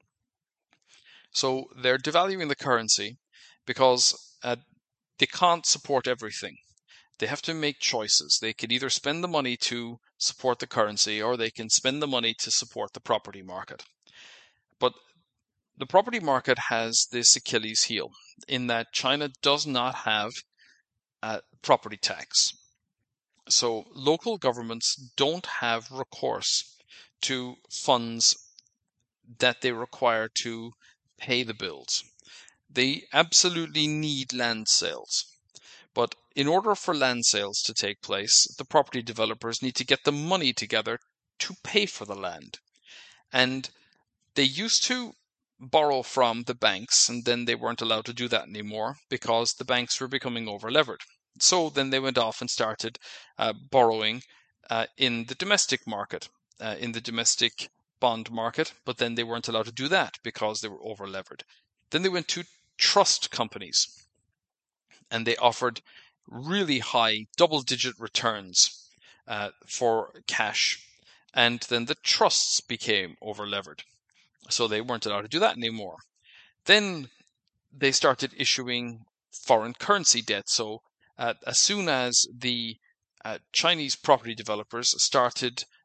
So they're devaluing the currency because uh, they can't support everything. They have to make choices. They can either spend the money to support the currency, or they can spend the money to support the property market. But the property market has this Achilles heel in that China does not have a property tax. So local governments don't have recourse to funds that they require to pay the bills. They absolutely need land sales. But in order for land sales to take place, the property developers need to get the money together to pay for the land. And they used to borrow from the banks, and then they weren't allowed to do that anymore because the banks were becoming over-levered. So then they went off and started uh, borrowing uh, in the domestic market, uh, in the domestic bond market, but then they weren't allowed to do that because they were over-levered. Then they went to trust companies, and they offered really high double-digit returns uh, for cash, and then the trusts became over-levered. So they weren't allowed to do that anymore. Then they started issuing foreign currency debt. So uh, as soon as the uh, Chinese property developers started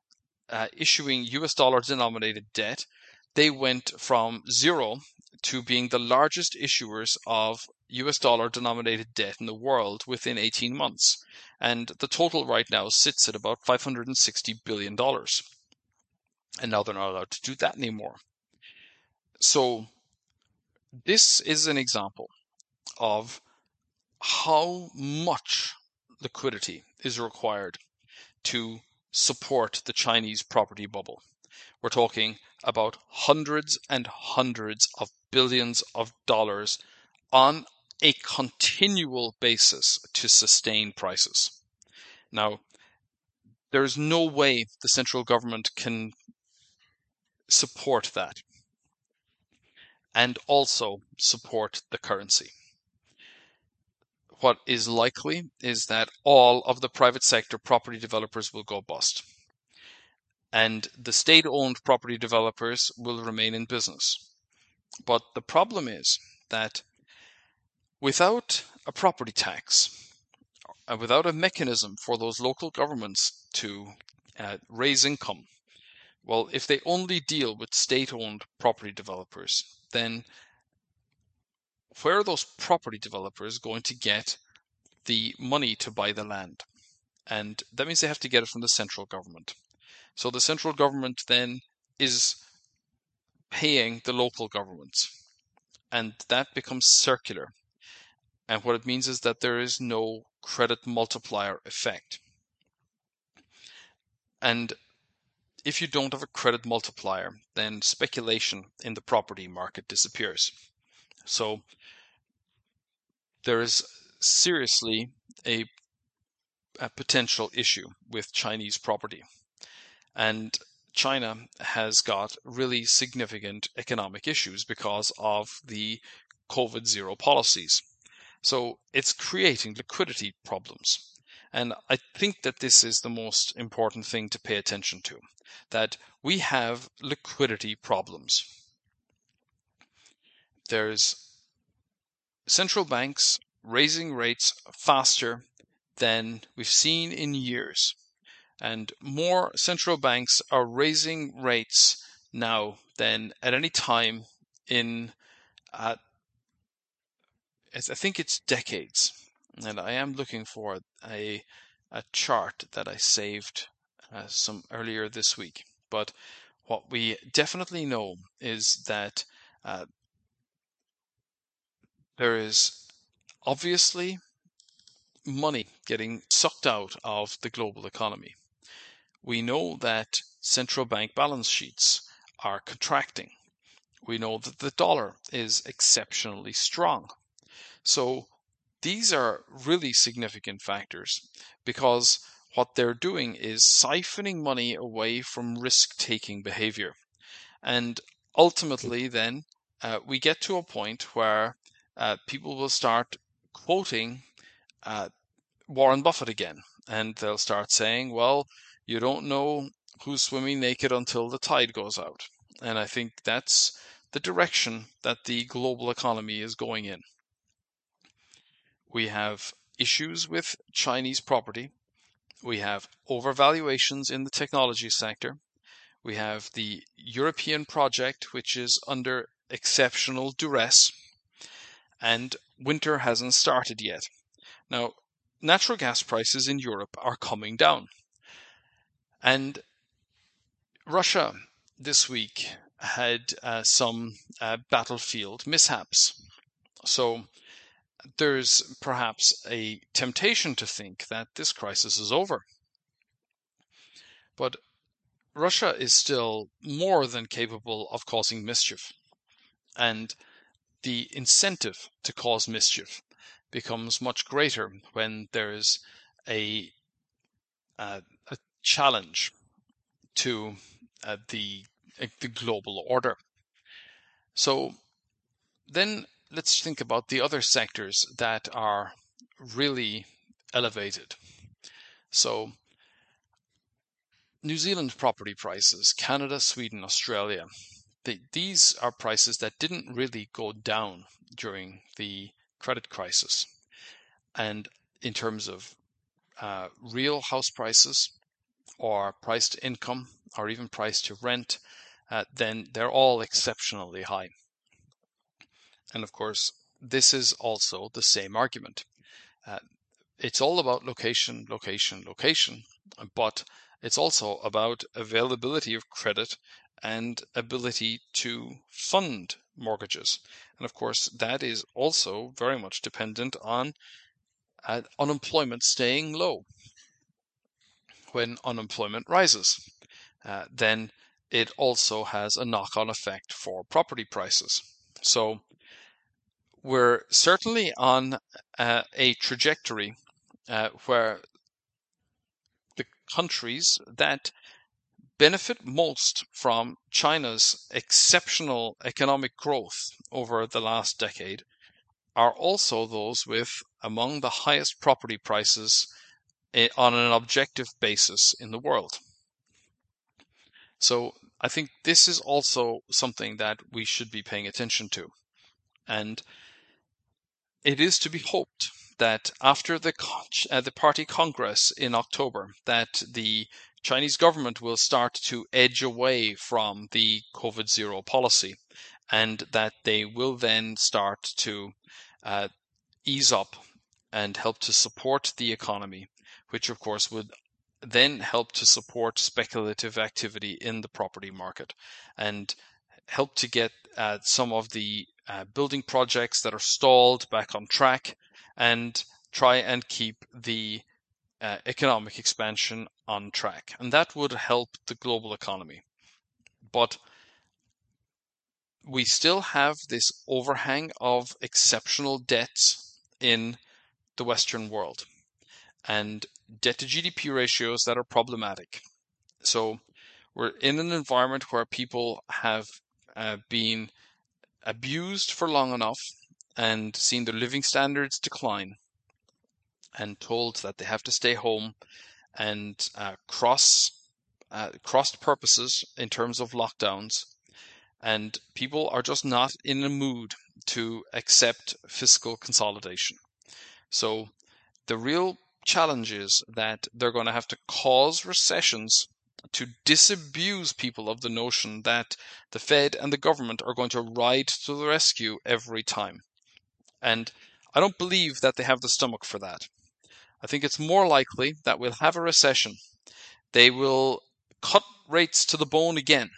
uh, issuing U S dollar denominated debt, they went from zero to being the largest issuers of U S dollar denominated debt in the world within eighteen months. And the total right now sits at about five hundred sixty billion dollars. And now they're not allowed to do that anymore. So this is an example of how much liquidity is required to support the Chinese property bubble. We're talking about hundreds and hundreds of billions of dollars on a continual basis to sustain prices. Now, there's no way the central government can support that and also support the currency. What is likely is that all of the private sector property developers will go bust, and the state-owned property developers will remain in business. But the problem is that without a property tax, uh, without a mechanism for those local governments to uh, raise income, well, if they only deal with state-owned property developers, then where are those property developers going to get the money to buy the land? And that means they have to get it from the central government. So the central government then is paying the local governments, and that becomes circular. And what it means is that there is no credit multiplier effect. And if you don't have a credit multiplier, then speculation in the property market disappears. So there is seriously a, a potential issue with Chinese property. And China has got really significant economic issues because of the COVID zero policies. So it's creating liquidity problems. And I think that this is the most important thing to pay attention to, that we have liquidity problems. There's central banks raising rates faster than we've seen in years. And more central banks are raising rates now than at any time in, uh, I think it's decades. And I am looking for a, a chart that I saved uh, some earlier this week. But what we definitely know is that uh, there is obviously money getting sucked out of the global economy. We know that central bank balance sheets are contracting. We know that the dollar is exceptionally strong. So these are really significant factors, because what they're doing is siphoning money away from risk-taking behavior. And ultimately then uh, we get to a point where uh, people will start quoting uh, Warren Buffett again, and they'll start saying, well, you don't know who's swimming naked until the tide goes out. And I think that's the direction that the global economy is going in. We have issues with Chinese property. We have overvaluations in the technology sector. We have the European project, which is under exceptional duress, and winter hasn't started yet. Now, natural gas prices in Europe are coming down. And Russia this week had uh, some uh, battlefield mishaps. So there's perhaps a temptation to think that this crisis is over. But Russia is still more than capable of causing mischief. And the incentive to cause mischief becomes much greater when there's a, uh, a challenge to uh, the, uh, the global order. So then let's think about the other sectors that are really elevated. So New Zealand property prices, Canada, Sweden, Australia, they, these are prices that didn't really go down during the credit crisis. And in terms of uh, real house prices, or price to income, or even price to rent, uh, then they're all exceptionally high. And of course, this is also the same argument. Uh, it's all about location, location, location, but it's also about availability of credit and ability to fund mortgages. And of course, that is also very much dependent on uh, unemployment staying low. When unemployment rises, uh, then it also has a knock-on effect for property prices. So we're certainly on uh, a trajectory uh, where the countries that benefit most from China's exceptional economic growth over the last decade are also those with among the highest property prices on an objective basis in the world. So I think this is also something that we should be paying attention to. And it is to be hoped that after the uh, the party congress in October, that the Chinese government will start to edge away from the COVID zero policy, and that they will then start to uh, ease up and help to support the economy, which of course would then help to support speculative activity in the property market and help to get uh, some of the uh, building projects that are stalled back on track and try and keep the uh, economic expansion on track. And that would help the global economy. But we still have this overhang of exceptional debts in the Western world and debt to G D P ratios that are problematic. So we're in an environment where people have uh, been abused for long enough and seen their living standards decline and told that they have to stay home and uh, cross uh, crossed purposes in terms of lockdowns, and people are just not in a mood to accept fiscal consolidation. So the real challenge is that they're going to have to cause recessions to disabuse people of the notion that the Fed and the government are going to ride to the rescue every time. And I don't believe that they have the stomach for that. I think it's more likely that we'll have a recession. They will cut rates to the bone again,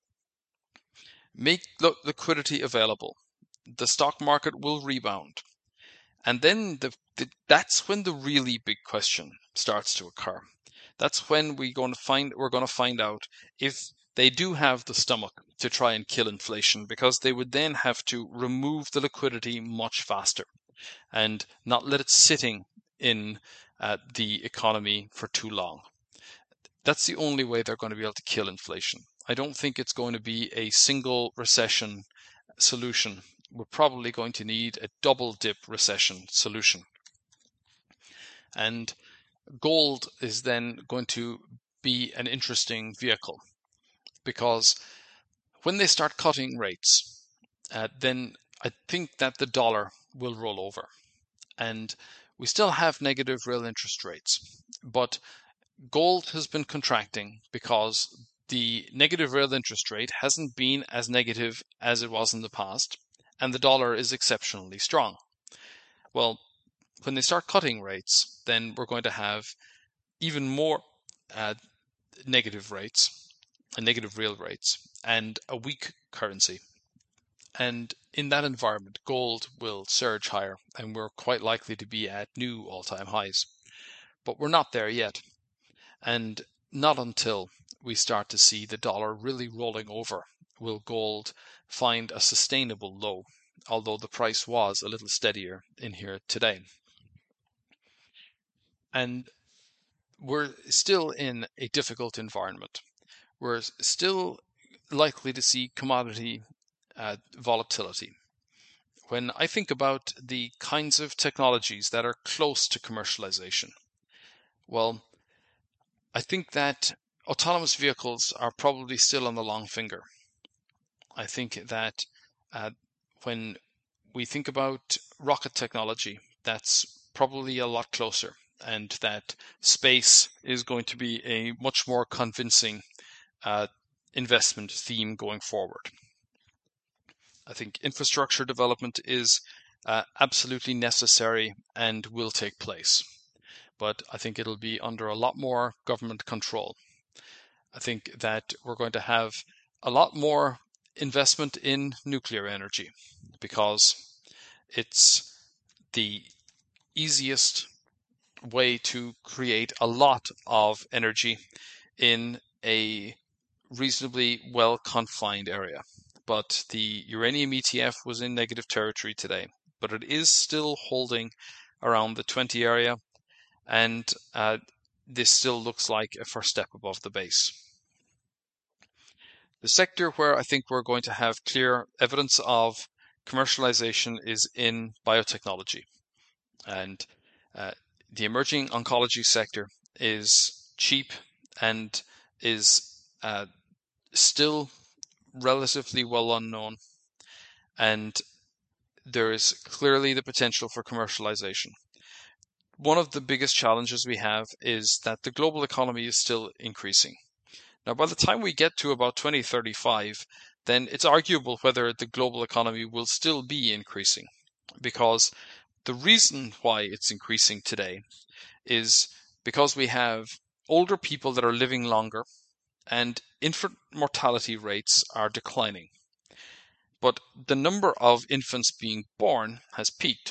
make liquidity available. The stock market will rebound. And then the, the, that's when the really big question starts to occur. That's when we're going to find we're going to find out if they do have the stomach to try and kill inflation, because they would then have to remove the liquidity much faster and not let it sitting in uh, the economy for too long. That's the only way they're going to be able to kill inflation. I don't think it's going to be a single recession solution. We're probably going to need a double dip recession solution. And gold is then going to be an interesting vehicle, because when they start cutting rates, uh, then I think that the dollar will roll over. And we still have negative real interest rates, but gold has been contracting because the negative real interest rate hasn't been as negative as it was in the past, and the dollar is exceptionally strong. Well, when they start cutting rates, then we're going to have even more uh, negative rates, uh, negative real rates, and a weak currency. And in that environment, gold will surge higher, and we're quite likely to be at new all-time highs. But we're not there yet. And not until we start to see the dollar really rolling over will gold find a sustainable low, although the price was a little steadier in here today. And we're still in a difficult environment. We're still likely to see commodity uh, volatility. When I think about the kinds of technologies that are close to commercialization, well, I think that autonomous vehicles are probably still on the long finger. I think that uh, when we think about rocket technology, that's probably a lot closer. and that space is going to be a much more convincing uh, investment theme going forward. I think infrastructure development is uh, absolutely necessary and will take place, but I think it'll be under a lot more government control. I think that we're going to have a lot more investment in nuclear energy because it's the easiest way to create a lot of energy in a reasonably well-confined area. But the uranium E T F was in negative territory today, but it is still holding around the twenty area, and uh, this still looks like a first step above the base. The sector where I think we're going to have clear evidence of commercialization is in biotechnology. And uh, the emerging oncology sector is cheap and is uh, still relatively well unknown. And there is clearly the potential for commercialization. One of the biggest challenges we have is that the global economy is still increasing. Now, by the time we get to about twenty thirty-five, then it's arguable whether the global economy will still be increasing, because the reason why it's increasing today is because we have older people that are living longer and infant mortality rates are declining. But the number of infants being born has peaked.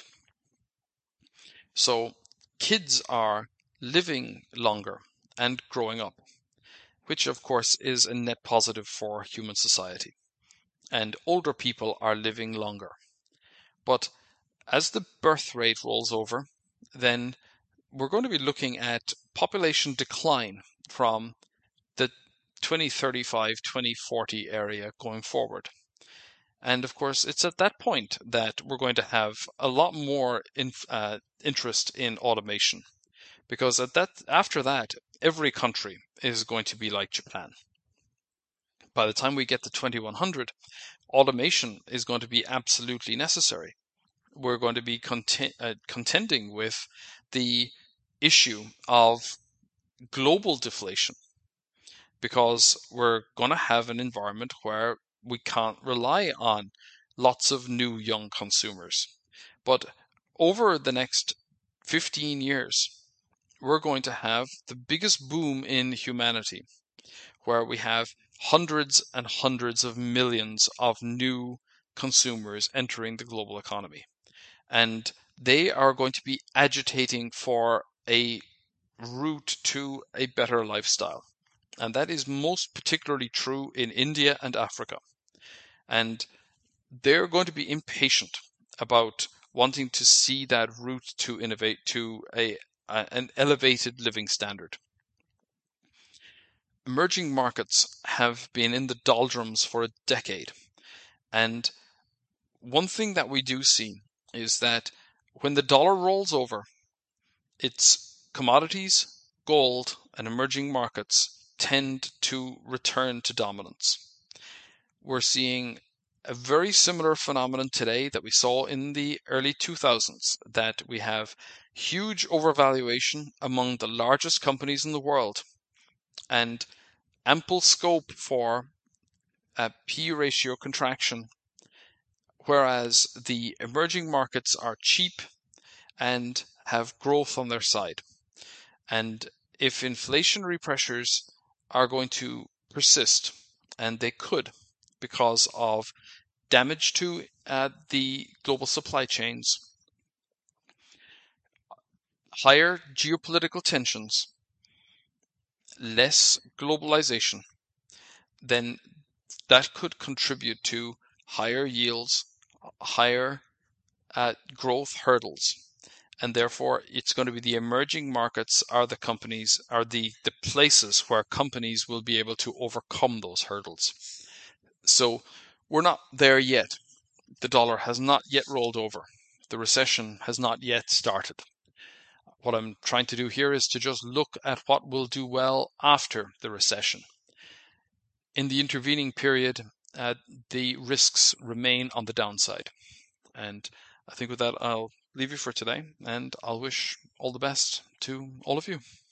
So kids are living longer and growing up, which of course is a net positive for human society. And older people are living longer. But as the birth rate rolls over, then we're going to be looking at population decline from the twenty thirty-five, twenty forty area going forward. And of course, it's at that point that we're going to have a lot more in, uh, interest in automation, because at that, after that, every country is going to be like Japan. By the time we get to twenty-one hundred, automation is going to be absolutely necessary. We're going to be content, uh, contending with the issue of global deflation, because we're going to have an environment where we can't rely on lots of new young consumers. But over the next fifteen years, we're going to have the biggest boom in humanity, where we have hundreds and hundreds of millions of new consumers entering the global economy. And they are going to be agitating for a route to a better lifestyle. And that is most particularly true in India and Africa. And they're going to be impatient about wanting to see that route to innovate to a, a an elevated living standard. Emerging markets have been in the doldrums for a decade. And one thing that we do see is that when the dollar rolls over, its commodities, gold, and emerging markets tend to return to dominance. We're seeing a very similar phenomenon today that we saw in the early two thousands, that we have huge overvaluation among the largest companies in the world and ample scope for a P ratio contraction, whereas the emerging markets are cheap and have growth on their side. And if inflationary pressures are going to persist, and they could, because of damage to uh, the global supply chains, higher geopolitical tensions, less globalization, then that could contribute to higher yields, higher uh, growth hurdles. And therefore, it's going to be the emerging markets are the companies, are the, the places where companies will be able to overcome those hurdles. So we're not there yet. The dollar has not yet rolled over. The recession has not yet started. What I'm trying to do here is to just look at what will do well after the recession. In the intervening period, uh, the risks remain on the downside. And I think with that, I'll leave you for today, and I'll wish all the best to all of you.